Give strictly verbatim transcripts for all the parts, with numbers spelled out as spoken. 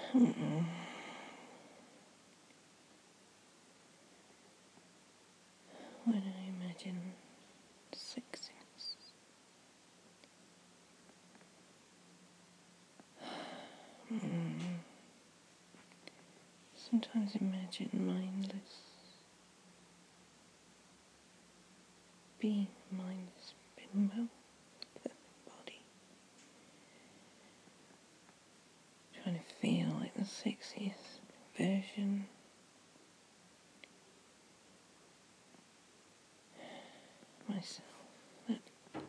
Hmm. When I imagine sexiness, hmm. Sometimes imagine mindless, being a mindless bimbo, perfect body, trying to feel like the sexiest version. Myself, that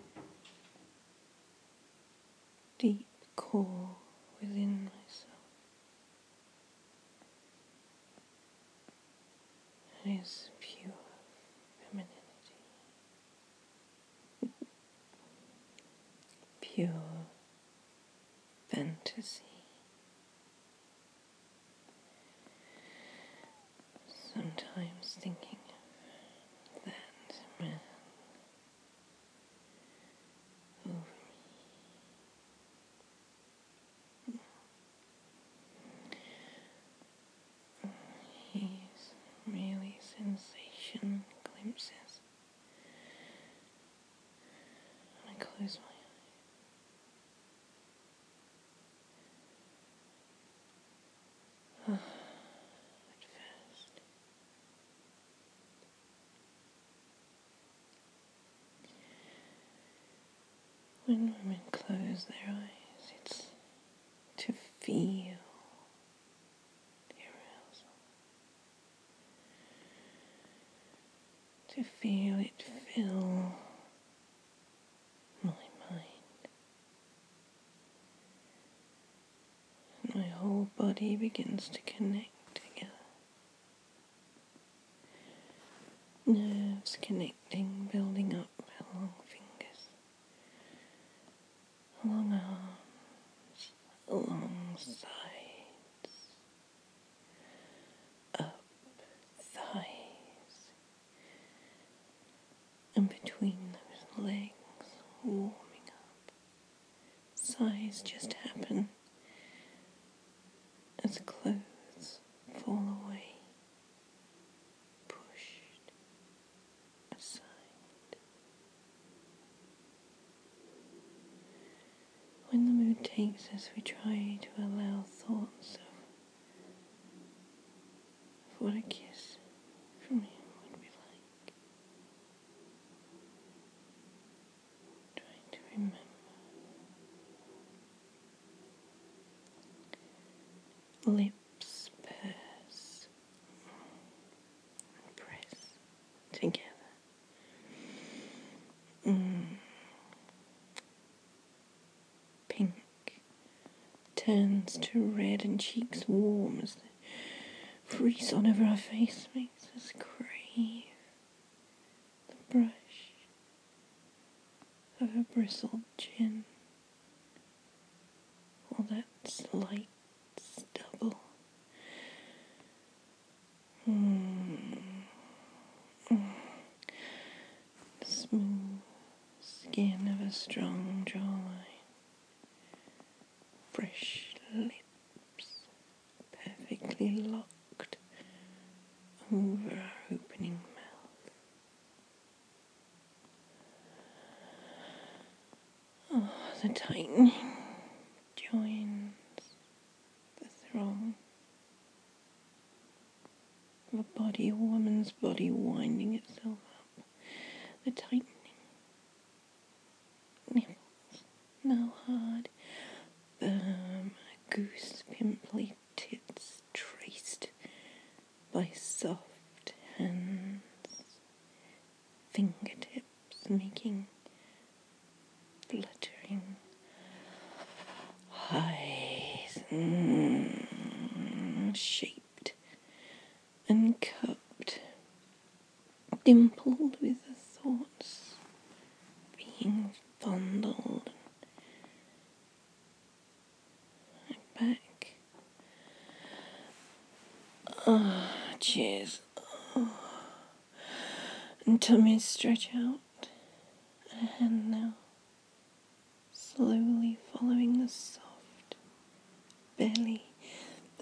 deep core within myself. It is pure femininity, pure fantasy. Sometimes thinking of that man over me. He's really sensation glimpses. And I close my eyes. Ah, at first. When women close their eyes, it's to feel the arousal, to feel it fill my mind. And my whole body begins to connect together. Nerves connecting, building up along fingers, along arms, along sides, up thighs, and between those legs, warming up. Sighs just happen as clothes fall away, pushed aside. When the mood takes us, we try to allow thoughts of, of what a kiss from him would be like. Trying to remember. Lips purse, press together. Mm. Pink turns to red and cheeks warm as the freeze on over our face makes us crave the brush of a bristled chin, or that slight stubble. Mm. Mm. Smooth skin of a strong jawline, fresh lips perfectly locked over our opening mouth. Oh, the tightening joins the throng of a body, a woman's body winding itself up. The tightening nipples, now hard, firm, goose pimply tits traced by soft hands, fingertips making fluttering highs, mm, shaped and cupped, dimpled with the thoughts being fondled and back. Ah, oh, cheers. Oh. And tummies stretch out, a hand now slowly following the soft belly,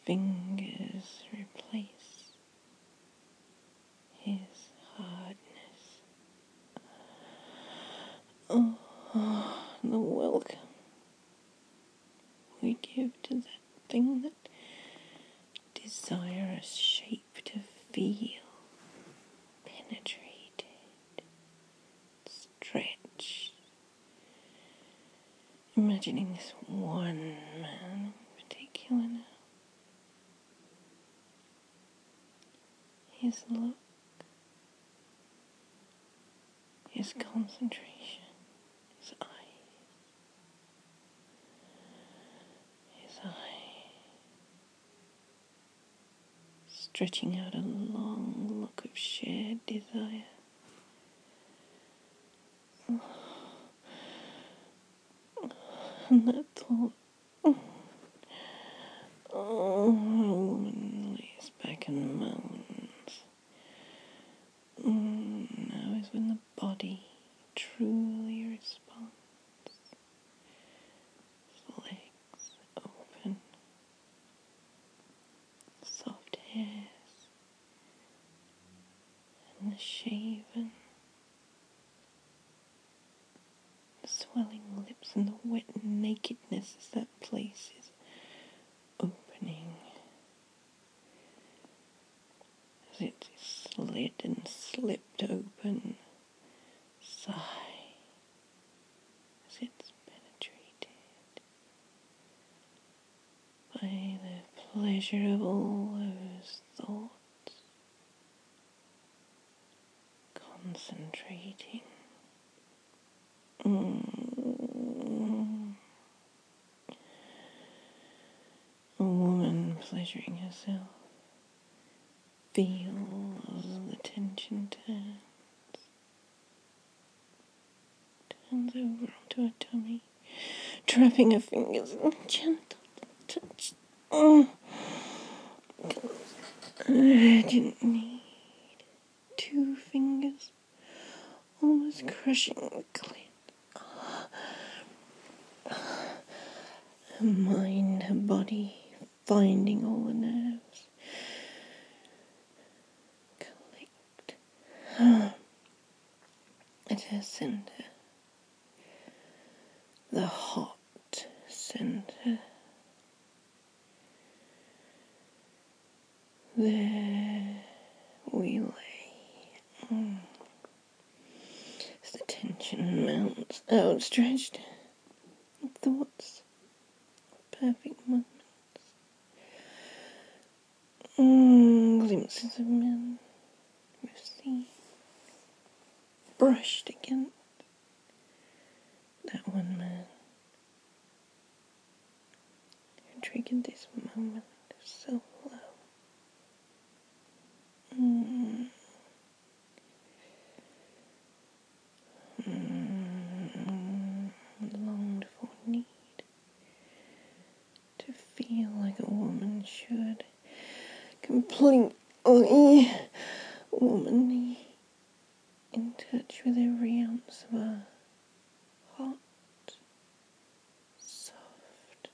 fingers replace his hardness. Oh, the welcome we give to that thing that desirous shape to feel penetrated, stretched. Imagining this one man in particular now. His look, his concentration, his eyes, his eyes, stretching out a long look of shared desire. And that thought, oh, a woman lays back and moans. Mm, now is when the body truly responds. His legs open, soft hairs, and the shaven, the swelling lips and the wet nakedness as that place is opening. As it slid and slipped open, sigh as it's penetrated by the pleasure of all those thoughts, concentrating. Mm. A woman pleasuring herself feels the tension turns, turns over onto her tummy, trapping her fingers in a gentle touch. Oh. I didn't need two fingers, almost crushing the clit. Her mind, her body, finding all the nerves. Collect. At her centre. The hot centre. There we lay. Mm. As the tension mounts, outstretched. Thoughts. Perfect moments. Mm, glimpses of men we've seen, brushed against that one man who triggered this moment of self-love. Mm. Mm. Longed for need to feel like a woman should. Completely womanly, in touch with every ounce of her hot, soft,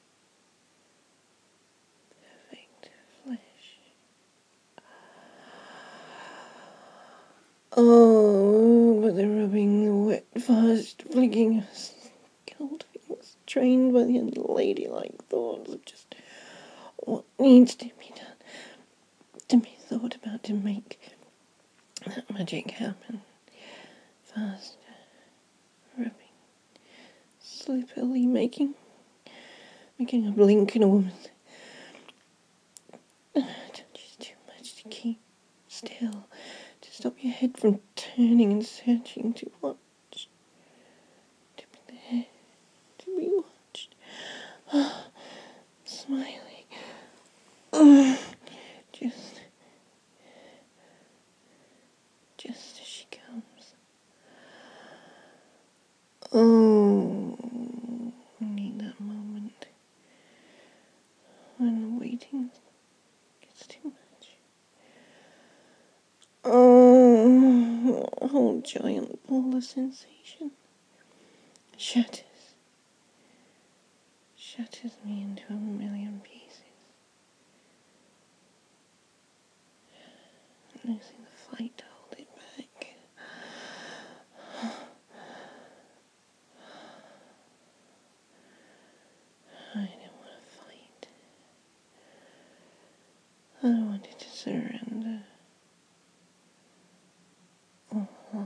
perfect flesh. Oh, but the rubbing, the wet, fast flicking of scald fingers, trained by the unladylike thoughts of just what needs to be done, to be thought about to make that magic happen. Faster, rubbing, slippily making, making a blink in a woman's touch is too much to keep still, to stop your head from turning and searching to watch, to be there, to be watched, oh, smiling, oh, just, just as she comes. Oh, I need that moment when the waiting gets too much. Oh, a whole giant ball of sensation shatters, shatters me into a million pieces. using the fight to hold it back. I don't want to fight. I wanted to surrender. Uh-huh.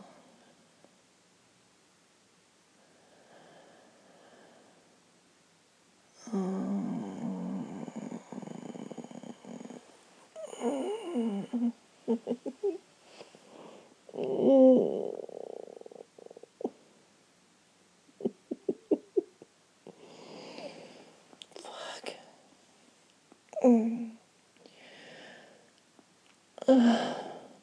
Fuck. Mm. Uh.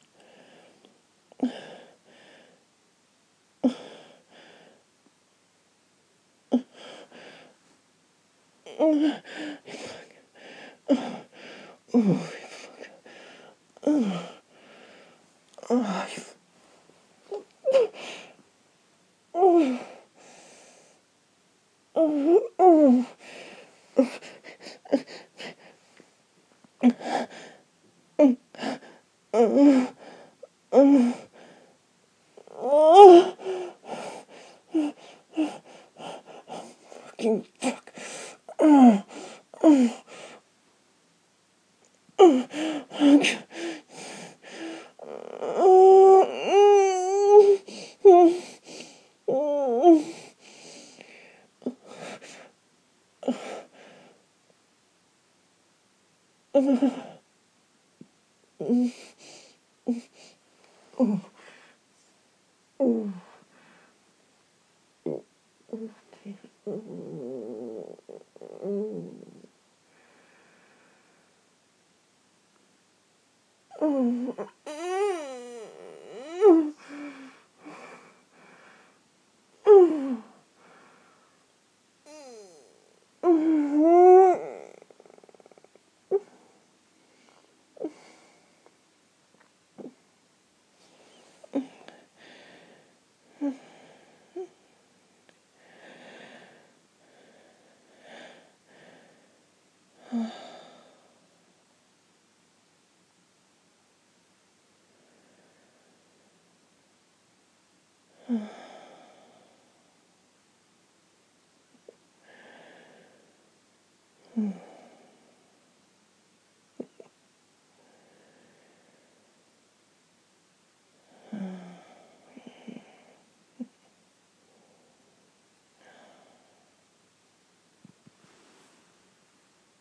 Oh, fucking fuck.